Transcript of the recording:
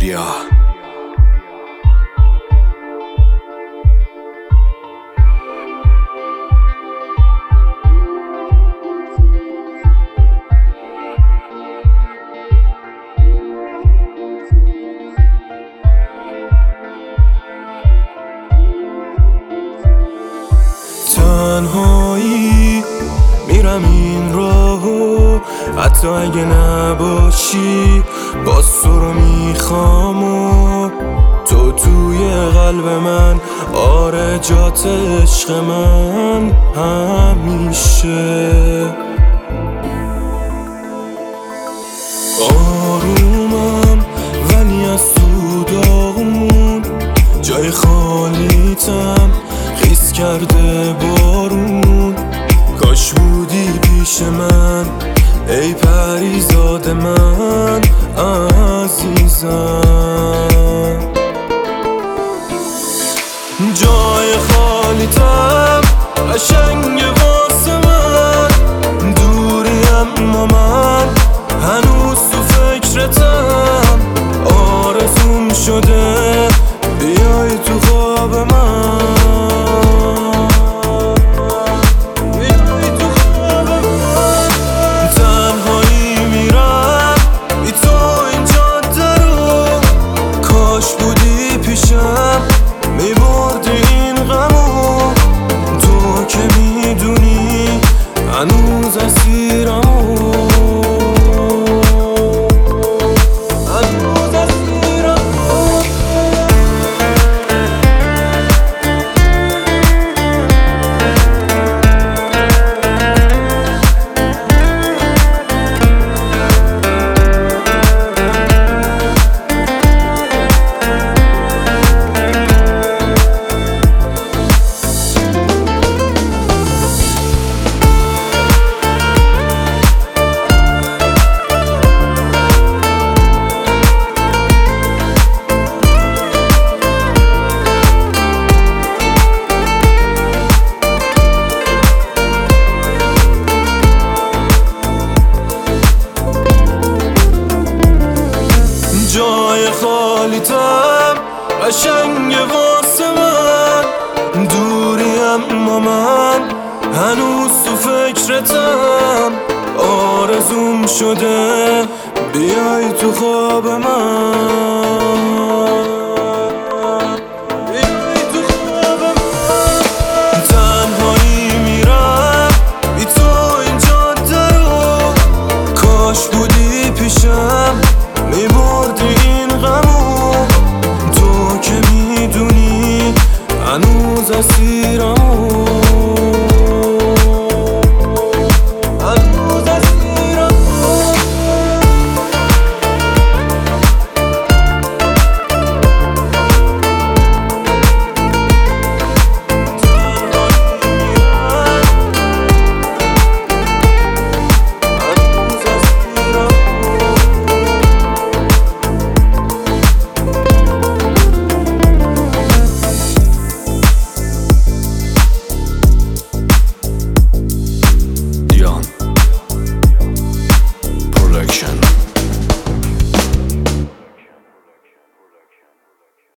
بیا تنهایی میرم این راهو، حتی اگه نباشی باز تو رو میخوام و تو توی قلب من، آره جات عشق من همیشه. آرومم ولی از تو داغمون، جای خالیتم خیس کرده بارون. کاش بودی پیش من ای پریزاد من عزیزم. جای خالیتم قشنگ واسه من، دوری اما من هنوز تو فکرتم. آرزوم شده بیای تو خواب من، میبردی این غمو. تو که میدونی هنوز اسیرم، هنوز اسیرم. جای خالیتم قشنگ واسه من، دوری اما من هنوز تو فکرتم. آرزوم شده بیای تو خواب من.